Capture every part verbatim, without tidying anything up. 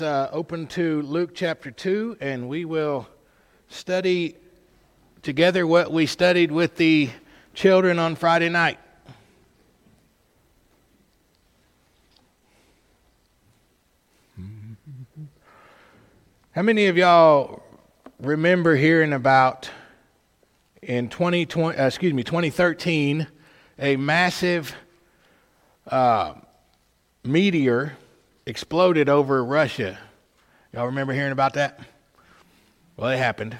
Uh, open to Luke chapter two, and we will study together what we studied with the children on Friday night. How many of y'all remember hearing about in twenty twenty, uh, excuse me, twenty thirteen, a massive uh, meteor exploded over Russia? Y'all remember hearing about that? Well, it happened.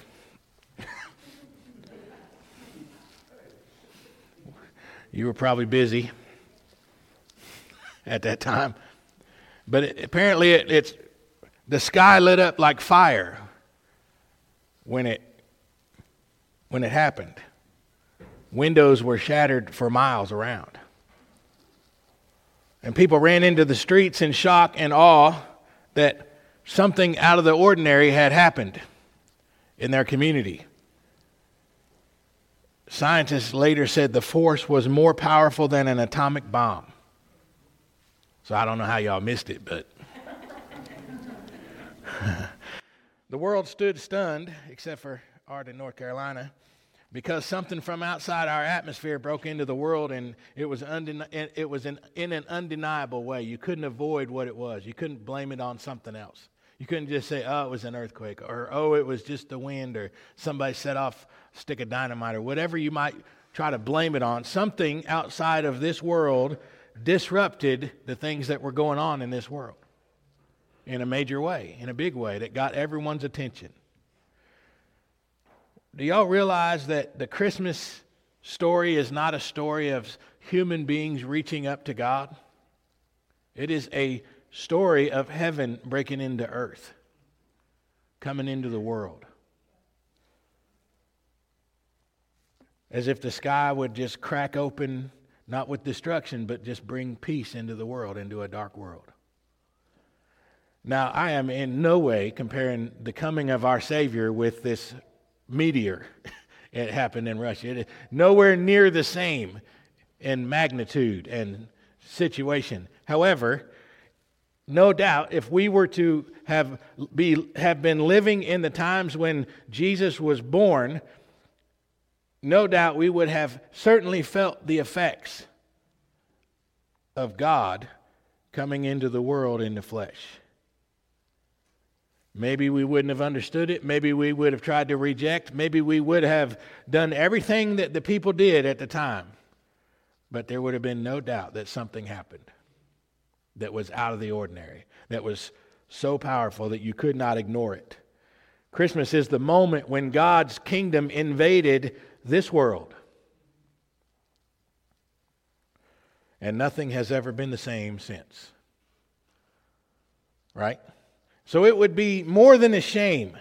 You were probably busy at that time. But it, apparently it, it's the sky lit up like fire when it when it happened. Windows were shattered for miles around. And people ran into the streets in shock and awe that something out of the ordinary had happened in their community. Scientists later said the force was more powerful than an atomic bomb. So I don't know how y'all missed it, but the world stood stunned, except for Art in North Carolina, because something from outside our atmosphere broke into the world, and it was undeni- it was in, in an undeniable way. You couldn't avoid what it was. You couldn't blame it on something else. You couldn't just say, oh, it was an earthquake, or oh, it was just the wind, or somebody set off a stick of dynamite, or whatever you might try to blame it on. Something outside of this world disrupted the things that were going on in this world in a major way, in a big way, that got everyone's attention. Do y'all realize that the Christmas story is not a story of human beings reaching up to God? It is a story of heaven breaking into earth, coming into the world. As if the sky would just crack open, not with destruction, but just bring peace into the world, into a dark world. Now, I am in no way comparing the coming of our Savior with this meteor. It happened in Russia. It is nowhere near the same in magnitude and situation. However, no doubt, if we were to have be have been living in the times when Jesus was born, no doubt we would have certainly felt the effects of God coming into the world in the flesh. Maybe we wouldn't have understood it. Maybe we would have tried to reject. Maybe we would have done everything that the people did at the time. But there would have been no doubt that something happened that was out of the ordinary, that was so powerful that you could not ignore it. Christmas is the moment when God's kingdom invaded this world. And nothing has ever been the same since. Right? So it would be more than a shame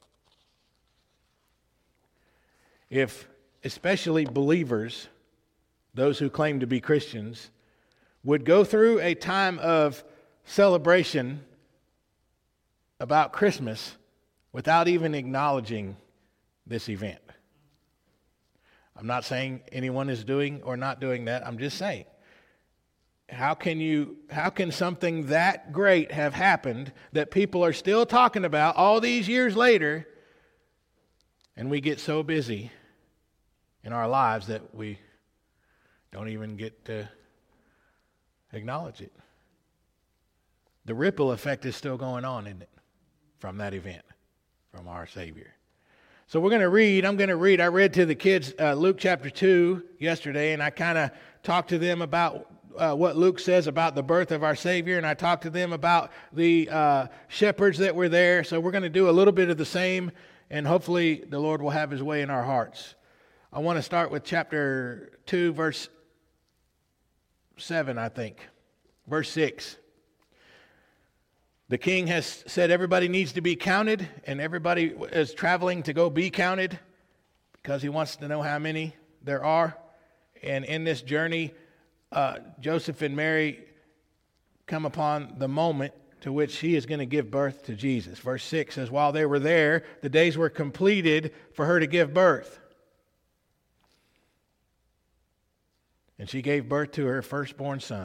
if, especially believers, those who claim to be Christians, would go through a time of celebration about Christmas without even acknowledging this event. I'm not saying anyone is doing or not doing that. I'm just saying, How can you? How can something that great have happened that people are still talking about all these years later, and we get so busy in our lives that we don't even get to acknowledge it? The ripple effect is still going on, isn't it, from that event, from our Savior? So we're going to read, I'm going to read, I read to the kids uh, Luke chapter two yesterday, and I kind of talked to them about Uh, what Luke says about the birth of our Savior, and I talked to them about the uh, shepherds that were there. So we're going to do a little bit of the same, and hopefully the Lord will have His way in our hearts. I want to start with chapter two, verse seven, I think. Verse six. The king has said everybody needs to be counted, and everybody is traveling to go be counted because he wants to know how many there are. And in this journey, Uh, Joseph and Mary come upon the moment to which he is going to give birth to Jesus. Verse six says, while they were there, the days were completed for her to give birth. And she gave birth to her firstborn son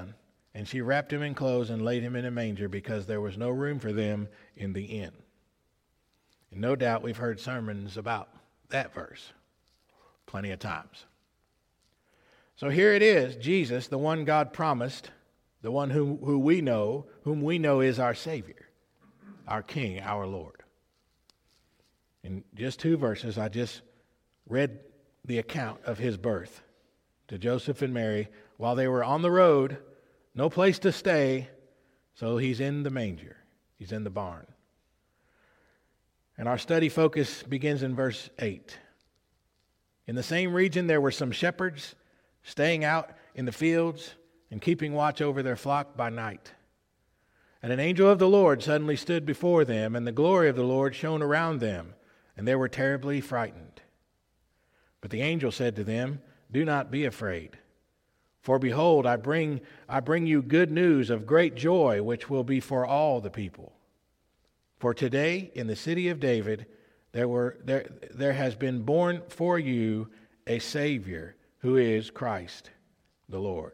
And she wrapped him in clothes and laid him in a manger because there was no room for them in the inn. And no doubt we've heard sermons about that verse plenty of times. So here it is, Jesus, the one God promised, the one who, who we know, whom we know is our Savior, our King, our Lord. In just two verses, I just read the account of his birth to Joseph and Mary while they were on the road, no place to stay, so he's in the manger. He's in the barn. And our study focus begins in verse eight. In the same region there were some shepherds staying out in the fields and keeping watch over their flock by night. And an angel of the Lord suddenly stood before them, and the glory of the Lord shone around them, and they were terribly frightened. But the angel said to them, "Do not be afraid. For behold, I bring I bring you good news of great joy, which will be for all the people. For today in the city of David there were there there has been born for you a Savior, who is Christ the Lord."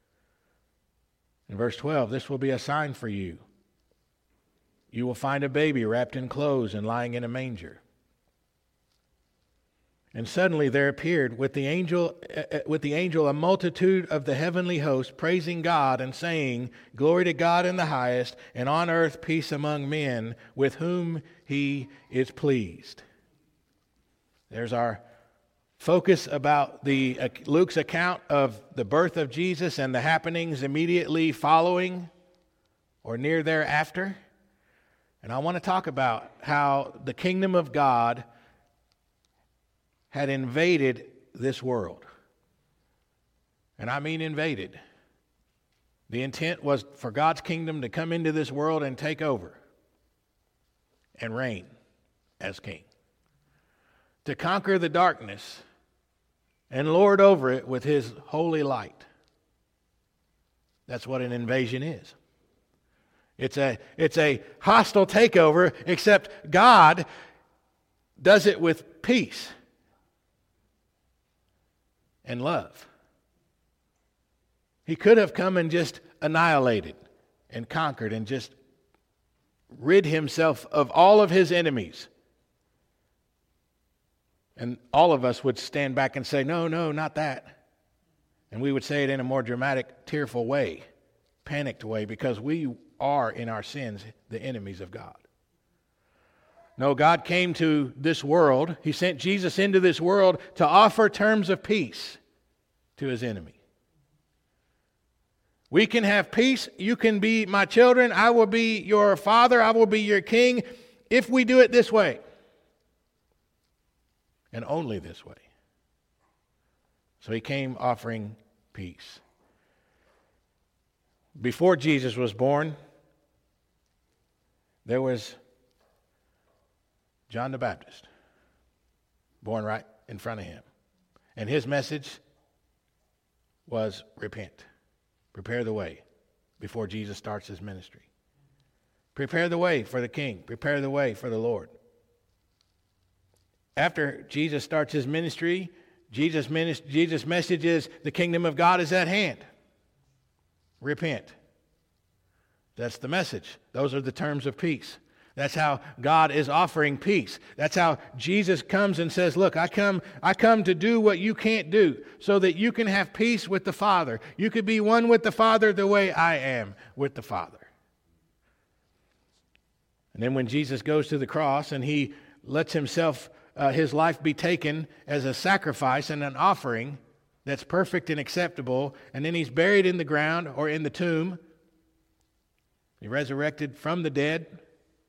In verse twelve, this will be a sign for you. You will find a baby wrapped in clothes and lying in a manger. And suddenly there appeared with the angel uh, with the angel a multitude of the heavenly host, praising God and saying, "Glory to God in the highest, and on earth peace among men with whom he is pleased." There's our focus about the uh, Luke's account of the birth of Jesus and the happenings immediately following or near thereafter. And I want to talk about how the kingdom of God had invaded this world. And I mean invaded. The intent was for God's kingdom to come into this world and take over and reign as king. To conquer the darkness and lord over it with his holy light. That's what an invasion is. It's a, it's a hostile takeover, except God does it with peace and love. He could have come and just annihilated and conquered and just rid himself of all of his enemies. And all of us would stand back and say, "No, no, not that." And we would say it in a more dramatic, tearful way, panicked way, because we are in our sins the enemies of God. No, God came to this world. He sent Jesus into this world to offer terms of peace to his enemy. We can have peace. You can be my children. I will be your father. I will be your king if we do it this way. And only this way. So he came offering peace. Before Jesus was born, there was John the Baptist, born right in front of him. And his message was repent. Prepare the way before Jesus starts his ministry. Prepare the way for the King. Prepare the way for the Lord. After Jesus starts his ministry, Jesus' minist- Jesus' message is the kingdom of God is at hand. Repent. That's the message. Those are the terms of peace. That's how God is offering peace. That's how Jesus comes and says, "Look, I come, I come to do what you can't do so that you can have peace with the Father. You could be one with the Father the way I am with the Father." And then when Jesus goes to the cross and he lets himself, uh, his life be taken as a sacrifice and an offering that's perfect and acceptable, and then he's buried in the ground or in the tomb, he resurrected from the dead,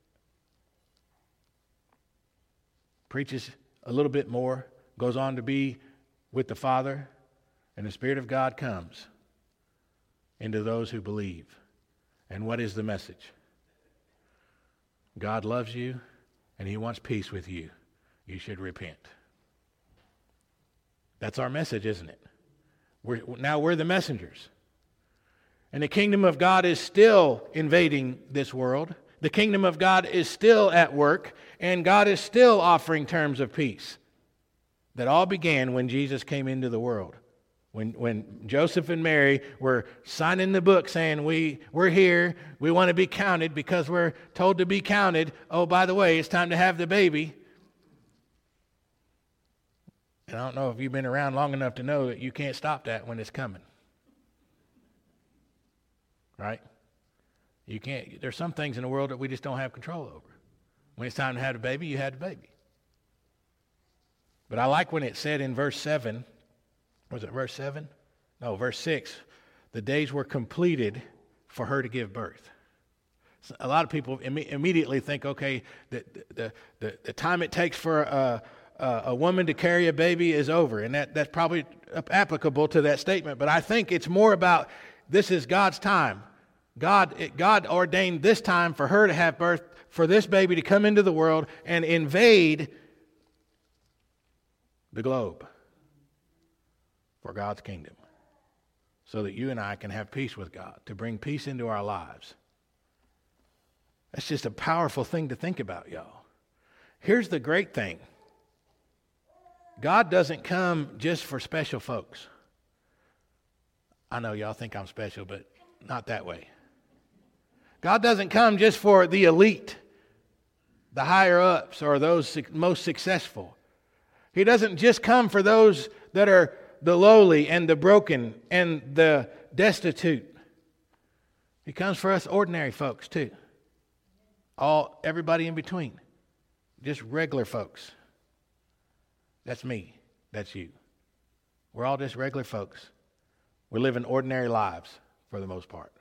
preaches a little bit more, goes on to be with the Father, and the Spirit of God comes into those who believe. And what is the message? God loves you, and he wants peace with you. You should repent. That's our message, isn't it? We're, now we're the messengers. And the kingdom of God is still invading this world. The kingdom of God is still at work, and God is still offering terms of peace that all began when Jesus came into the world When, when Joseph and Mary were signing the book saying, we, we're here, we want to be counted because we're told to be counted. Oh, by the way, it's time to have the baby. And I don't know if you've been around long enough to know that you can't stop that when it's coming. Right? You can't. There's some things in the world that we just don't have control over. When it's time to have the baby, you had the baby. But I like when it said in verse seven, was it verse seven? No, verse six. The days were completed for her to give birth. So a lot of people Im- immediately think, okay, the, the, the, the time it takes for a, a, a woman to carry a baby is over. And that, that's probably applicable to that statement. But I think it's more about this is God's time. God, it, God ordained this time for her to have birth, for this baby to come into the world and invade the globe for God's kingdom, so that you and I can have peace with God, to bring peace into our lives. That's just a powerful thing to think about, y'all. Here's the great thing. God doesn't come just for special folks. I know y'all think I'm special, but not that way. God doesn't come just for the elite, the higher ups, or those most successful. He doesn't just come for those that are the lowly and the broken and the destitute. He comes for us ordinary folks too. All, everybody in between. Just regular folks. That's me. That's you. We're all just regular folks. We're living ordinary lives for the most part.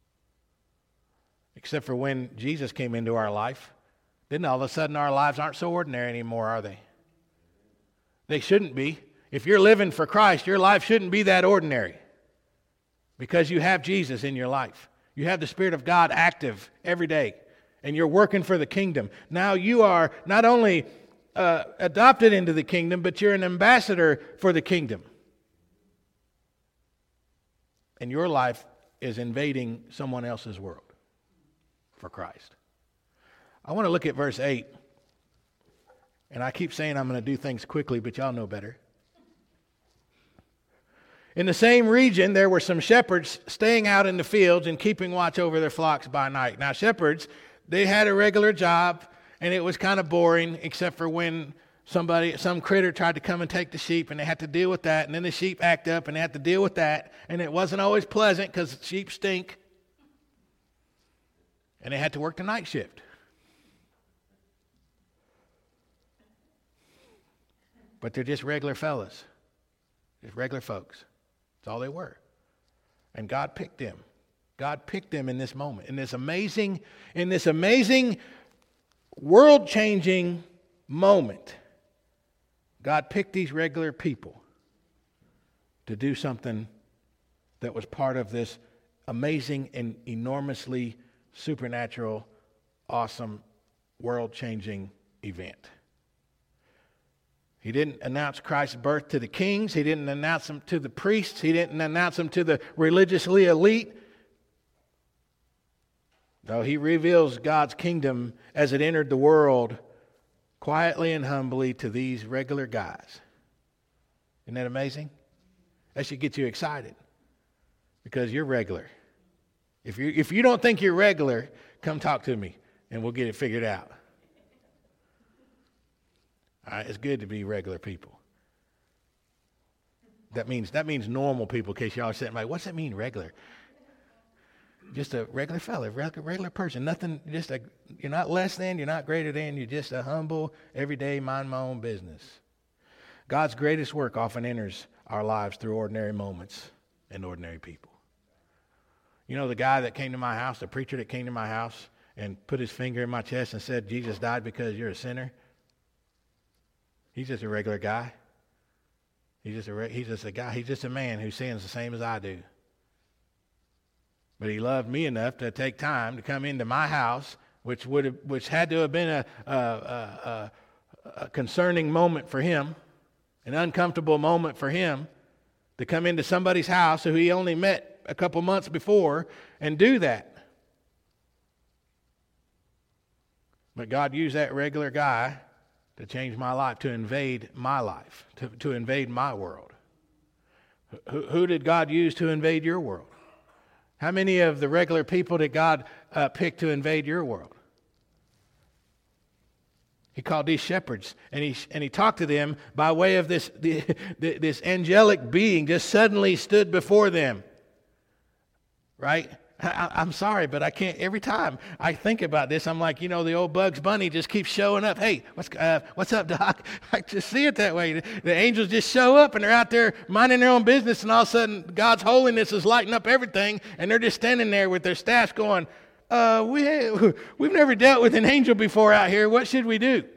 Except for when Jesus came into our life, then all of a sudden our lives aren't so ordinary anymore, are they? They shouldn't be. If you're living for Christ, your life shouldn't be that ordinary because you have Jesus in your life. You have the Spirit of God active every day, and you're working for the kingdom. Now you are not only uh, adopted into the kingdom, but you're an ambassador for the kingdom. And your life is invading someone else's world for Christ. I want to look at verse eight. And I keep saying I'm going to do things quickly, but y'all know better. In the same region, there were some shepherds staying out in the fields and keeping watch over their flocks by night. Now, shepherds, they had a regular job, and it was kind of boring, except for when somebody, some critter tried to come and take the sheep, and they had to deal with that. And then the sheep act up, and they had to deal with that. And it wasn't always pleasant because sheep stink. And they had to work the night shift. But they're just regular fellas. Just regular folks. That's all they were. And God picked them. God picked them in this moment. In this amazing, in this amazing, world-changing moment. God picked these regular people to do something that was part of this amazing and enormously supernatural, awesome, world-changing event. He didn't announce Christ's birth to the kings. He didn't announce him to the priests. He didn't announce him to the religiously elite. No, he reveals God's kingdom as it entered the world quietly and humbly to these regular guys. Isn't that amazing? That should get you excited because you're regular. If you if you don't think you're regular, come talk to me and we'll get it figured out. All right, it's good to be regular people. That means that means normal people. In case y'all are sitting like, what's that mean, regular? Just a regular fella, regular, regular person. Nothing. Just a. You're not less than. You're not greater than. You're just a humble, everyday, mind my own business. God's greatest work often enters our lives through ordinary moments and ordinary people. You know the guy that came to my house, the preacher that came to my house and put his finger in my chest and said, "Jesus died because you're a sinner." He's just a regular guy. He's just a he's just a guy. He's just a man who sins the same as I do. But he loved me enough to take time to come into my house, which would have, which had to have been a, a, a, a concerning moment for him, an uncomfortable moment for him, to come into somebody's house who he only met a couple months before and do that. But God used that regular guy to change my life, to invade my life, to, to invade my world. Who, who did God use to invade your world? How many of the regular people did God uh, pick to invade your world? He called these shepherds, and he and he talked to them by way of this the, this angelic being just suddenly stood before them. Right? I, I'm sorry, but I can't. Every time I think about this, I'm like, you know, the old Bugs Bunny just keeps showing up. Hey, what's uh, what's up, Doc? I just see it that way. The, the angels just show up, and they're out there minding their own business, and all of a sudden, God's holiness is lighting up everything, and they're just standing there with their staffs going, uh, we we've never dealt with an angel before out here. What should we do?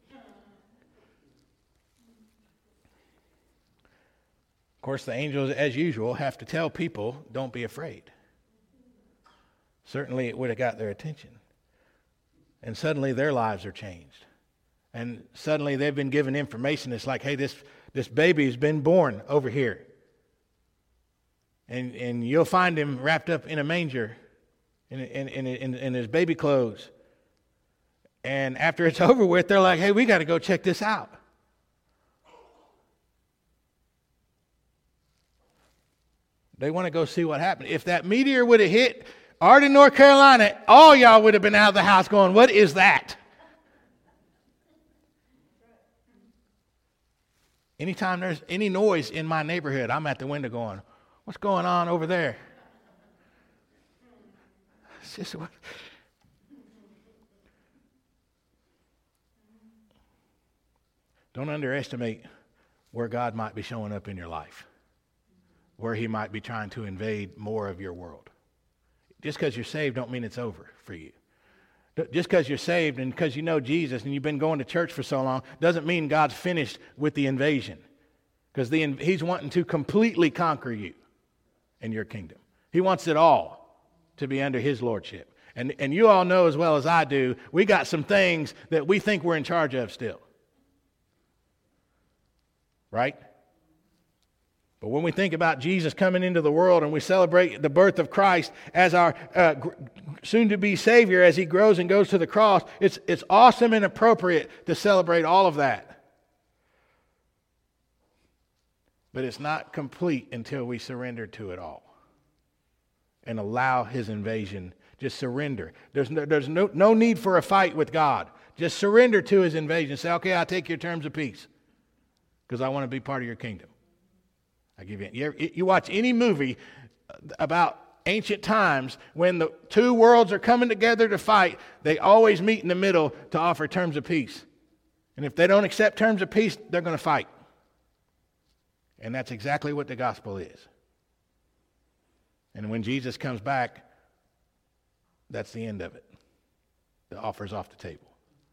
Of course, the angels, as usual, have to tell people, don't be afraid. Certainly it would have got their attention. And suddenly their lives are changed. And suddenly they've been given information. It's like, hey, this, this baby's been born over here. And and you'll find him wrapped up in a manger in, in, in, in, in his baby clothes. And after it's over with, they're like, hey, we got to go check this out. They want to go see what happened. If that meteor would have hit Arden, North Carolina, all y'all would have been out of the house going, what is that? Anytime there's any noise in my neighborhood, I'm at the window going, what's going on over there? It's just what... Don't underestimate where God might be showing up in your life, where he might be trying to invade more of your world. Just because you're saved don't mean it's over for you. Just because you're saved and because you know Jesus and you've been going to church for so long doesn't mean God's finished with the invasion. Because the, he's wanting to completely conquer you and your kingdom. He wants it all to be under his lordship. And, and you all know as well as I do, we got some things that we think we're in charge of still. Right? But when we think about Jesus coming into the world and we celebrate the birth of Christ as our uh, soon-to-be Savior as he grows and goes to the cross, it's, it's awesome and appropriate to celebrate all of that. But it's not complete until we surrender to it all and allow his invasion. Just surrender. There's no, there's no, no need for a fight with God. Just surrender to his invasion. Say, okay, I'll take your terms of peace because I want to be part of your kingdom. I give you, you, ever, you watch any movie about ancient times when the two worlds are coming together to fight, they always meet in the middle to offer terms of peace. And if they don't accept terms of peace, they're going to fight. And that's exactly what the gospel is. And when Jesus comes back, that's the end of it. The offer's off the table.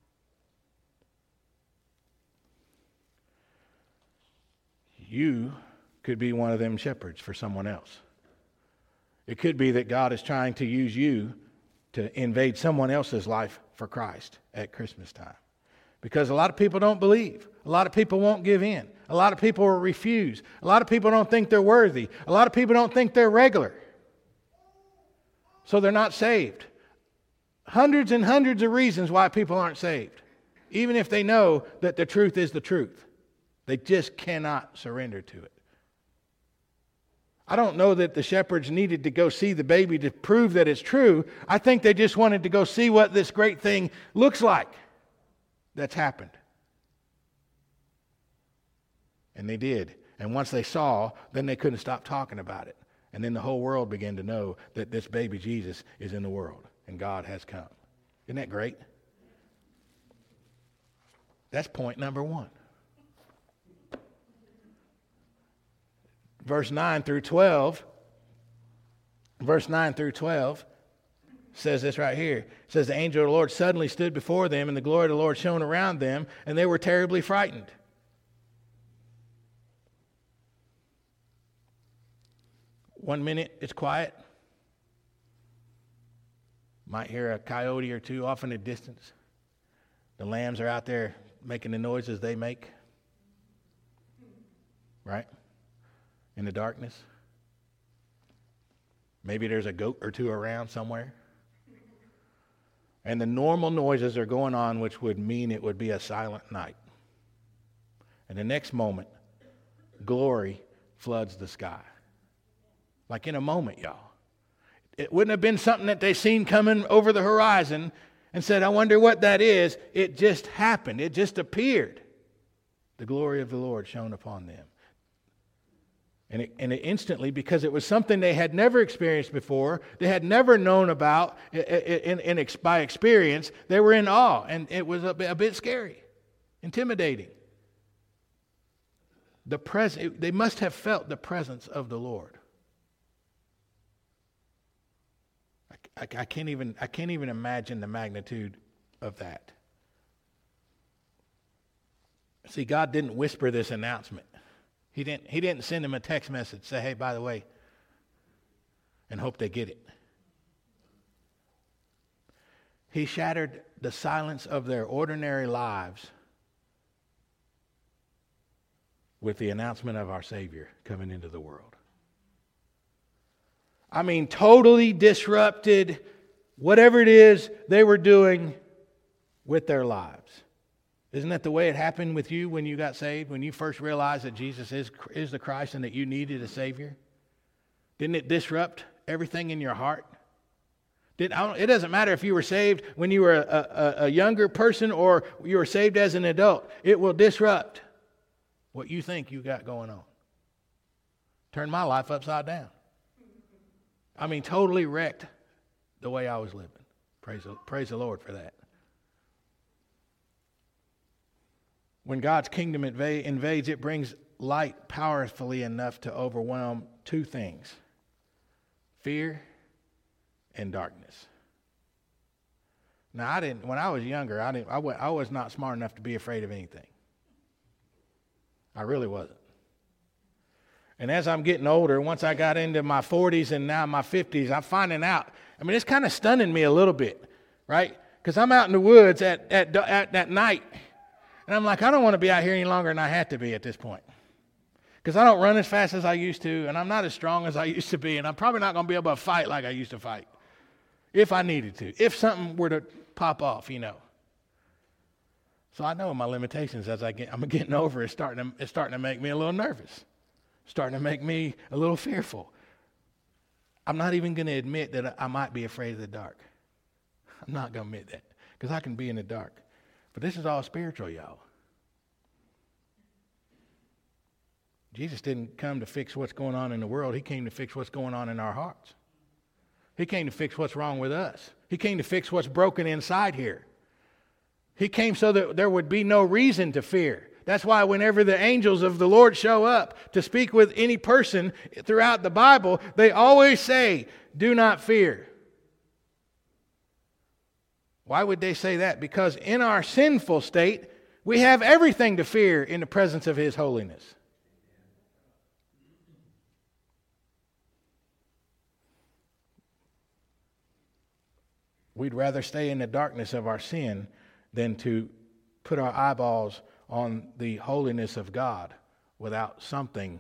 You could be one of them shepherds for someone else. It could be that God is trying to use you to invade someone else's life for Christ at Christmas time. Because a lot of people don't believe. A lot of people won't give in. A lot of people will refuse. A lot of people don't think they're worthy. A lot of people don't think they're regular. So they're not saved. Hundreds and hundreds of reasons why people aren't saved. Even if they know that the truth is the truth. They just cannot surrender to it. I don't know that the shepherds needed to go see the baby to prove that it's true. I think they just wanted to go see what this great thing looks like that's happened. And they did. And once they saw, then they couldn't stop talking about it. And then the whole world began to know that this baby Jesus is in the world and God has come. Isn't that great? That's point number one. Verse nine through twelve, verse nine through twelve says this right here. It says, the angel of the Lord suddenly stood before them, and the glory of the Lord shone around them, and they were terribly frightened. One minute it's quiet. Might hear a coyote or two off in the distance. The lambs are out there making the noises they make. Right? In the darkness. Maybe there's a goat or two around somewhere. And the normal noises are going on, which would mean it would be a silent night. And the next moment, glory floods the sky. Like in a moment, y'all. It wouldn't have been something that they seen coming over the horizon and said, I wonder what that is. It just happened. It just appeared. The glory of the Lord shone upon them. And it, and it instantly, because it was something they had never experienced before, they had never known about in, in, in, by experience, they were in awe. And it was a bit, a bit scary, intimidating. The pres- they must have felt the presence of the Lord. I, I can't even I can't even imagine the magnitude of that. See, God didn't whisper this announcement. He didn't he didn't send them a text message, say, hey, by the way, and hope they get it. He shattered the silence of their ordinary lives with the announcement of our Savior coming into the world. I mean, totally disrupted whatever it is they were doing with their lives. Isn't that the way it happened with you when you got saved? When you first realized that Jesus is, is the Christ and that you needed a Savior? Didn't it disrupt everything in your heart? Did, I don't, it doesn't matter if you were saved when you were a, a, a younger person or you were saved as an adult. It will disrupt what you think you got going on. Turned my life upside down. I mean, totally wrecked the way I was living. Praise, praise the Lord for that. When God's kingdom inv- invades, it brings light powerfully enough to overwhelm two things: fear and darkness. Now, I didn't. When I was younger, I didn't. I, w- I was not smart enough to be afraid of anything. I really wasn't. And as I'm getting older, once I got into my forties and now my fifties, I'm finding out. I mean, it's kind of stunning me a little bit, right? Because I'm out in the woods at at at, at night. And I'm like, I don't want to be out here any longer than I have to be at this point. Because I don't run as fast as I used to, and I'm not as strong as I used to be, and I'm probably not going to be able to fight like I used to fight. If I needed to. If something were to pop off, you know. So I know my limitations as I get, I'm getting over. It's starting to, it's starting to make me a little nervous. Starting to make me a little fearful. I'm not even going to admit that I might be afraid of the dark. I'm not going to admit that. Because I can be in the dark. But this is all spiritual, y'all. Jesus didn't come to fix what's going on in the world. He came to fix what's going on in our hearts. He came to fix what's wrong with us. He came to fix what's broken inside here. He came so that there would be no reason to fear. That's why whenever the angels of the Lord show up to speak with any person throughout the Bible, they always say, do not fear. Why would they say that? Because in our sinful state, we have everything to fear in the presence of His holiness. We'd rather stay in the darkness of our sin than to put our eyeballs on the holiness of God without something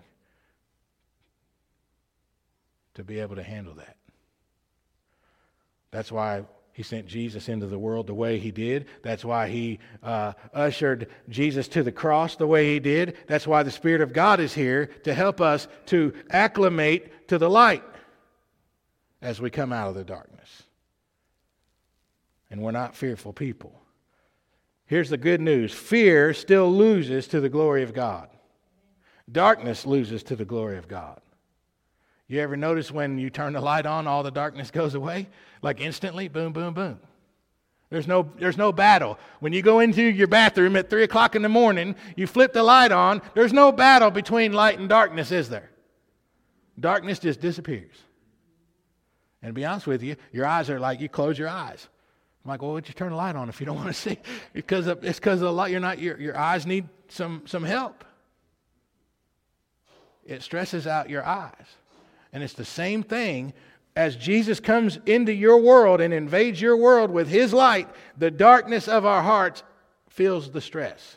to be able to handle that. That's why He sent Jesus into the world the way He did. That's why He uh, ushered Jesus to the cross the way He did. That's why the Spirit of God is here to help us to acclimate to the light as we come out of the darkness. And we're not fearful people. Here's the good news. Fear still loses to the glory of God. Darkness loses to the glory of God. You ever notice when you turn the light on, all the darkness goes away? Like instantly, boom, boom, boom. There's no, there's no battle. When you go into your bathroom at three o'clock in the morning, you flip the light on, there's no battle between light and darkness, is there? Darkness just disappears. And to be honest with you, your eyes are like, you close your eyes. I'm like, well, why'd you turn the light on if you don't want to see? Because of, it's because of the light. You're not. Your your eyes need some some help. It stresses out your eyes, and it's the same thing as Jesus comes into your world and invades your world with His light. The darkness of our hearts feels the stress,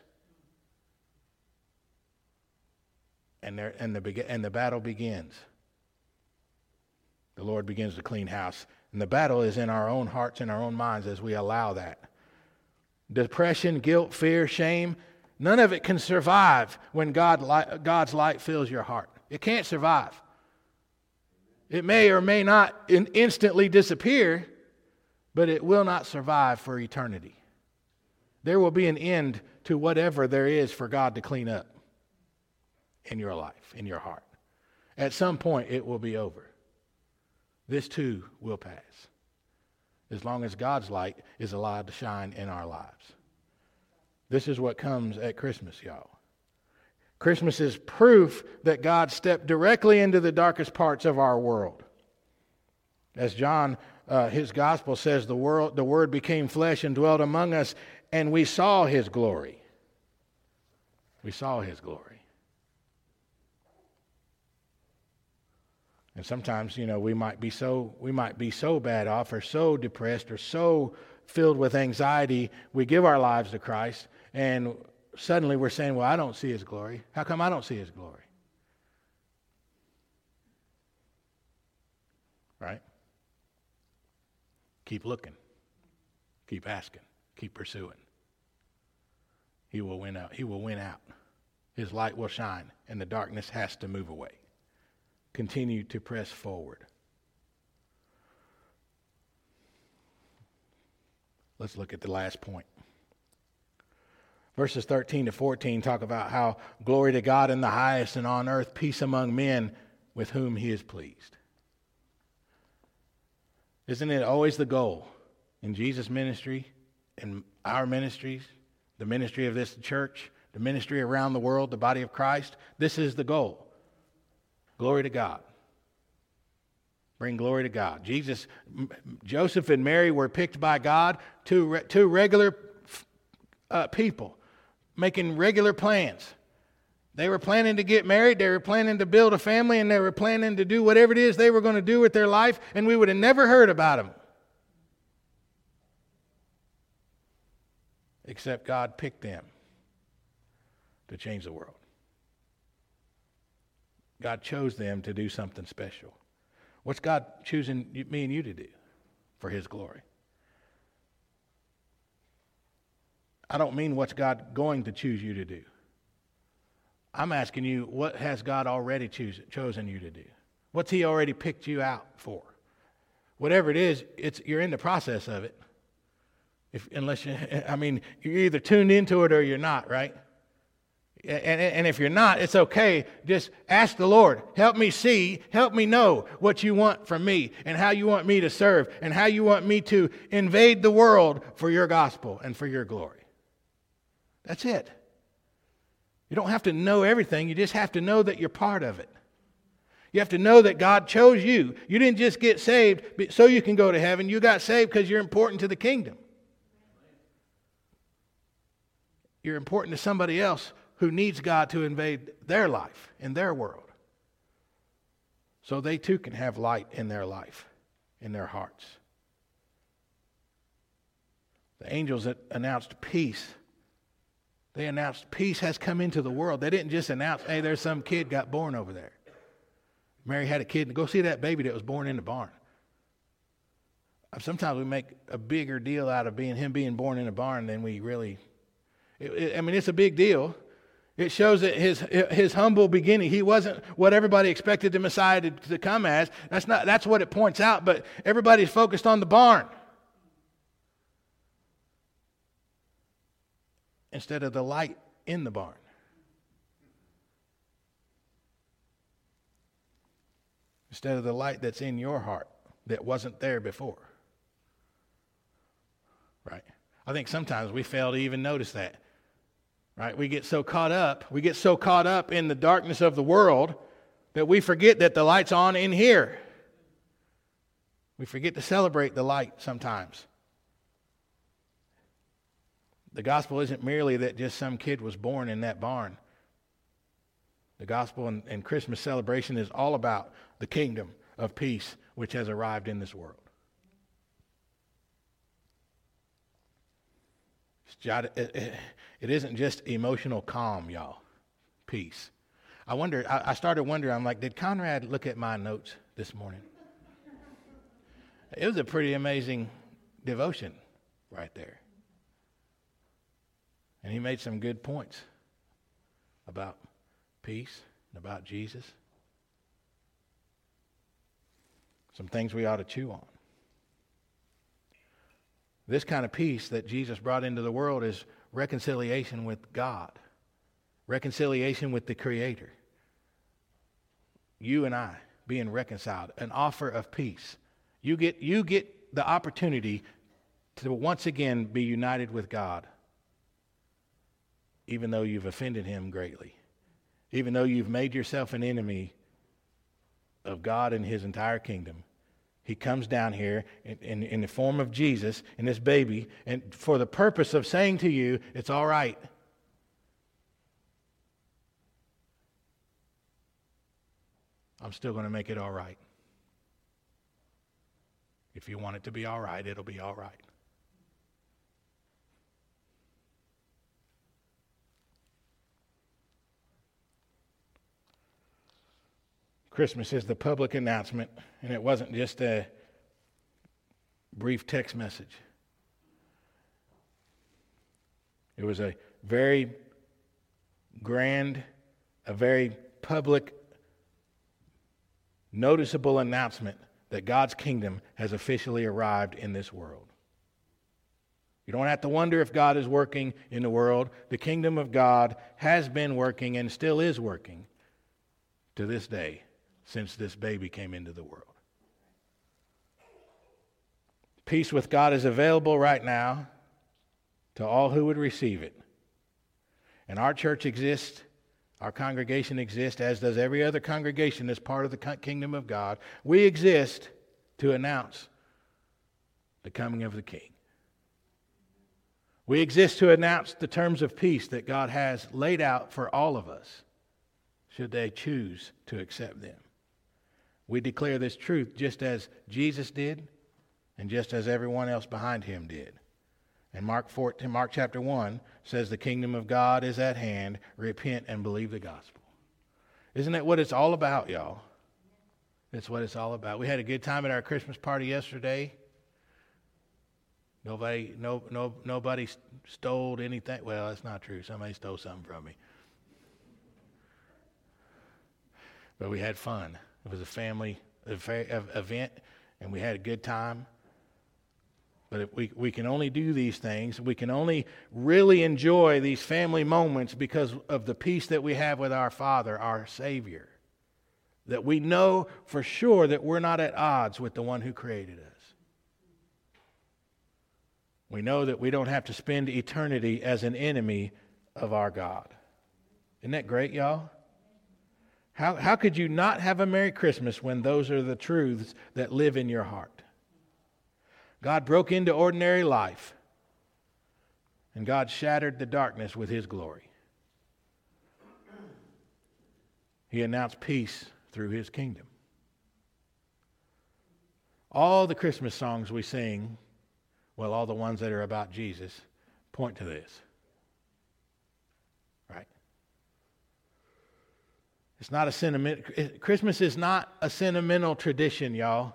and there and the and the battle begins. The Lord begins to clean house. And the battle is in our own hearts and our own minds as we allow that. Depression, guilt, fear, shame, none of it can survive when God, God's light fills your heart. It can't survive. It may or may not in- instantly disappear, but it will not survive for eternity. There will be an end to whatever there is for God to clean up in your life, in your heart. At some point, it will be over. This too will pass, as long as God's light is allowed to shine in our lives. This is what comes at Christmas, y'all. Christmas is proof that God stepped directly into the darkest parts of our world. As John, uh, his gospel says, the world, the Word became flesh and dwelt among us, and we saw His glory. We saw His glory. And sometimes, you know, we might be so we might be so bad off, or so depressed, or so filled with anxiety. We give our lives to Christ, and suddenly we're saying, well, I don't see His glory. How come I don't see His glory? Right? Keep looking. Keep asking. Keep pursuing. He will win out. He will win out. His light will shine, and the darkness has to move away. Continue to press forward. Let's look at the last point. Verses thirteen to fourteen talk about how glory to God in the highest, and on earth peace among men with whom He is pleased. Isn't it always the goal in Jesus' ministry, in our ministries, the ministry of this church, the ministry around the world, the body of Christ? This is the goal. Glory to God. Bring glory to God. Jesus, Joseph and Mary were picked by God, two, two regular uh, people, making regular plans. They were planning to get married, they were planning to build a family, and they were planning to do whatever it is they were going to do with their life, and we would have never heard about them. Except God picked them to change the world. God chose them to do something special. What's God choosing me and you to do for His glory? I don't mean what's God going to choose you to do. I'm asking you, what has God already choose, chosen you to do? What's He already picked you out for? Whatever it is, it's you're in the process of it. If, unless you, I mean, you're either tuned into it or you're not, right? And, and if you're not, it's okay. Just ask the Lord, help me see, help me know what you want from me, and how you want me to serve, and how you want me to invade the world for your gospel and for your glory. That's it. You don't have to know everything. You just have to know that you're part of it. You have to know that God chose you. You didn't just get saved so you can go to heaven. You got saved because you're important to the kingdom. You're important to somebody else who needs God to invade their life, in their world. So they too can have light in their life, in their hearts. The angels that announced peace, they announced peace has come into the world. They didn't just announce, hey, there's some kid got born over there. Mary had a kid, and go see that baby that was born in the barn. Sometimes we make a bigger deal out of being him being born in a barn than we really. It, it, I mean, it's a big deal. It shows that his his humble beginning, he wasn't what everybody expected the Messiah to, to come as. That's not. That's what it points out. But everybody's focused on the barn instead of the light in the barn. Instead of the light that's in your heart that wasn't there before. Right? I think sometimes we fail to even notice that. Right? We get so caught up, we get so caught up in the darkness of the world that we forget that the light's on in here. We forget to celebrate the light sometimes. The gospel isn't merely that just some kid was born in that barn. The gospel and, and Christmas celebration is all about the kingdom of peace which has arrived in this world. It isn't just emotional calm, y'all. Peace. I wonder, I started wondering, I'm like, did Conrad look at my notes this morning? It was a pretty amazing devotion right there. And he made some good points about peace and about Jesus Some things we ought to chew on. This kind of peace that Jesus brought into the world is reconciliation with God, reconciliation with the Creator. You and I being reconciled, an offer of peace. You get, you get the opportunity to once again be united with God, even though you've offended Him greatly, even though you've made yourself an enemy of God and His entire kingdom. He comes down here in, in, in the form of Jesus, in this baby, and for the purpose of saying to you, it's all right. I'm still going to make it all right. If you want it to be all right, it'll be all right. Christmas is the public announcement, and it wasn't just a brief text message. It was a very grand, a very public, noticeable announcement that God's kingdom has officially arrived in this world. You don't have to wonder if God is working in the world. The kingdom of God has been working and still is working to this day, since this baby came into the world. Peace with God is available right now to all who would receive it. And our church exists, our congregation exists, as does every other congregation that's part of the kingdom of God. We exist to announce the coming of the King. We exist to announce the terms of peace that God has laid out for all of us, should they choose to accept them. We declare this truth just as Jesus did and just as everyone else behind him did. And Mark fourteen, Mark chapter one says the kingdom of God is at hand. Repent and believe the gospel. Isn't that what it's all about, y'all? That's what it's all about. We had a good time at our Christmas party yesterday. Nobody, no, no, nobody stole anything. Well, that's not true. Somebody stole something from me. But we had fun. It was a family event, and we had a good time. But if we, we can only do these things, we can only really enjoy these family moments because of the peace that we have with our Father, our Savior. That we know for sure that we're not at odds with the one who created us. We know that we don't have to spend eternity as an enemy of our God. Isn't that great, y'all? How, how could you not have a Merry Christmas when those are the truths that live in your heart? God broke into ordinary life, and God shattered the darkness with His glory. He announced peace through His kingdom. All the Christmas songs we sing, well, all the ones that are about Jesus, point to this. Right? It's not a sentimental, Christmas is not a sentimental tradition, y'all.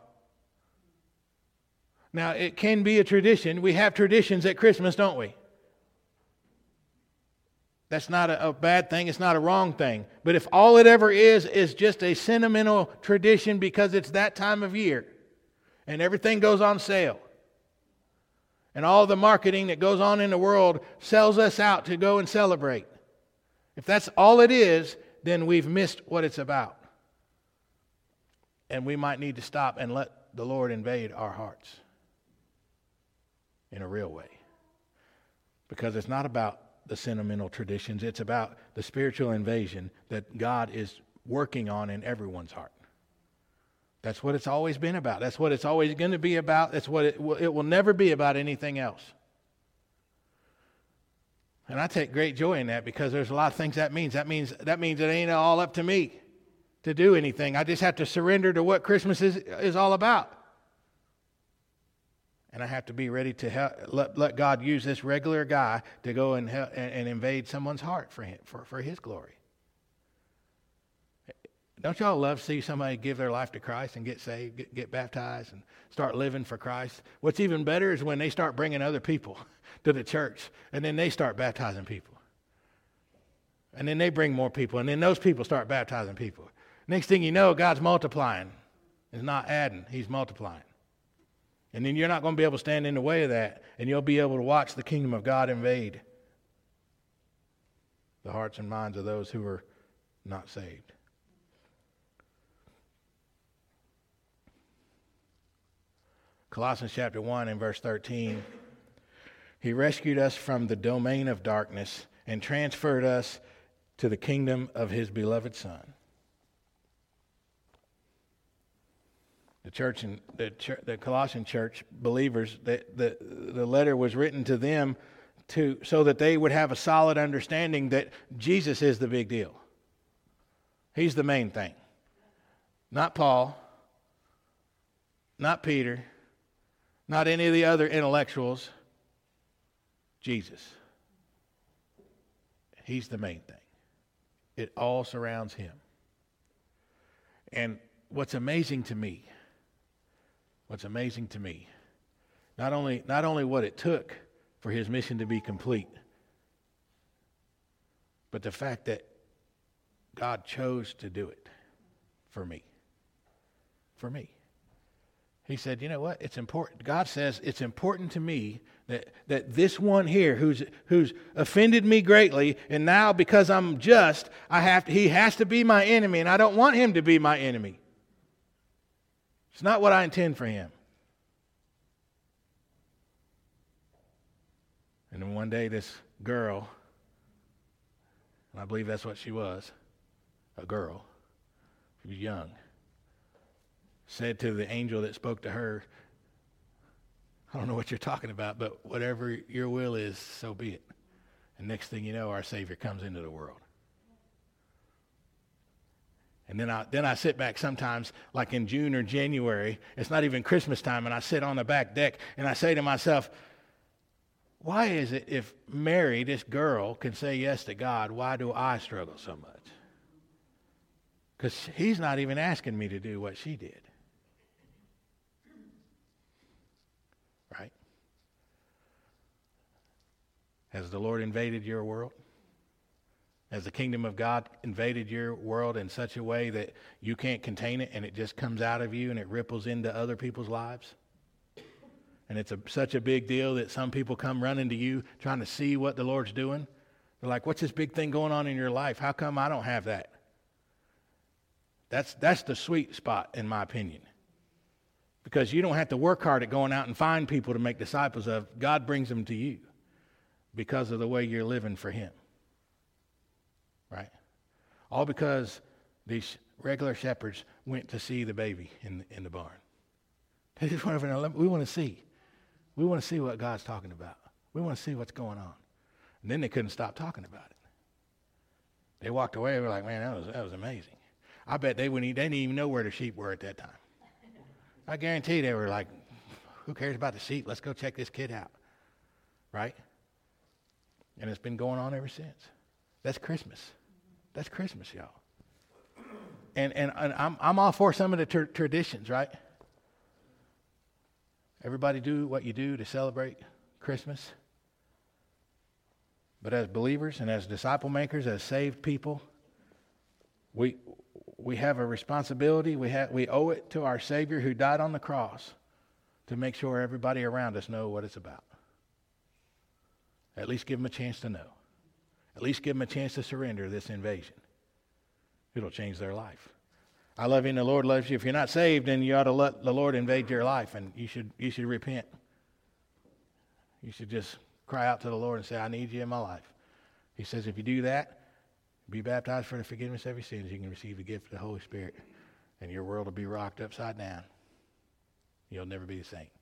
Now, it can be a tradition. We have traditions at Christmas, don't we? That's not a, a bad thing. It's not a wrong thing. But if all it ever is is just a sentimental tradition because it's that time of year and everything goes on sale and all the marketing that goes on in the world sells us out to go and celebrate. If that's all it is, then we've missed what it's about. And we might need to stop and let the Lord invade our hearts in a real way. Because it's not about the sentimental traditions. It's about the spiritual invasion that God is working on in everyone's heart. That's what it's always been about. That's what it's always going to be about. That's what it will, it will never be about anything else. And I take great joy in that because there's a lot of things that means. That means that means it ain't all up to me to do anything. I just have to surrender to what Christmas is, is all about. And I have to be ready to help, let, let God use this regular guy to go and, help, and, and invade someone's heart for, him, for, for His glory. Don't y'all love to see somebody give their life to Christ and get saved, get, get baptized, and start living for Christ? What's even better is when they start bringing other people to the church, and then they start baptizing people. And then they bring more people, and then those people start baptizing people. Next thing you know, God's multiplying. He's not adding, he's multiplying. And then you're not going to be able to stand in the way of that, and you'll be able to watch the kingdom of God invade the hearts and minds of those who are not saved. Colossians chapter one and verse thirteen. He rescued us from the domain of darkness and transferred us to the kingdom of his beloved Son. The church and the, church, the Colossian church believers, the, the, the letter was written to them to so that they would have a solid understanding that Jesus is the big deal. He's the main thing. Not Paul, not Peter, not any of the other intellectuals. Jesus. He's the main thing. It all surrounds him. And what's amazing to me, what's amazing to me, not only, not only what it took for his mission to be complete, but the fact that God chose to do it for me. For me. He said, you know what? It's important. God says it's important to me that, that this one here who's who's offended me greatly, and now because I'm just, I have to, he has to be my enemy, and I don't want him to be my enemy. It's not what I intend for him. And then one day this girl, and I believe that's what she was, a girl, she was young, said to the angel that spoke to her, I don't know what you're talking about, but whatever your will is, so be it. And next thing you know, our Savior comes into the world. And then I then I sit back sometimes, like in June or January, it's not even Christmas time, and I sit on the back deck and I say to myself, why is it if Mary, this girl, can say yes to God, why do I struggle so much? Because he's not even asking me to do what she did. Right? Has the Lord invaded your world? Has the kingdom of God invaded your world in such a way that you can't contain it and it just comes out of you and it ripples into other people's lives? And it's a, such a big deal that some people come running to you trying to see what the Lord's doing. They're like, what's this big thing going on in your life? How come I don't have that? That's, that's the sweet spot, in my opinion. Because you don't have to work hard at going out and find people to make disciples of. God brings them to you because of the way you're living for him. Right? All because these regular shepherds went to see the baby in, in the barn. They just want to know, we want to see. We want to see what God's talking about. We want to see what's going on. And then they couldn't stop talking about it. They walked away and were like, man, that was, that was amazing. I bet they wouldn't, they didn't even know where the sheep were at that time. I guarantee they were like, who cares about the sheep? Let's go check this kid out. Right? And it's been going on ever since. That's Christmas. That's Christmas, y'all. And and, and I'm I'm all for some of the ter- traditions, right? Everybody do what you do to celebrate Christmas. But as believers and as disciple makers, as saved people, we we have a responsibility. We have we owe it to our Savior who died on the cross to make sure everybody around us know what it's about. At least give them a chance to know. At least give them a chance to surrender this invasion. It'll change their life. I love you and the Lord loves you. If you're not saved, then you ought to let the Lord invade your life, and you should you should repent. You should just cry out to the Lord and say, I need you in my life. He says if you do that, be baptized for the forgiveness of your sins, you can receive the gift of the Holy Spirit, and your world will be rocked upside down. You'll never be the same.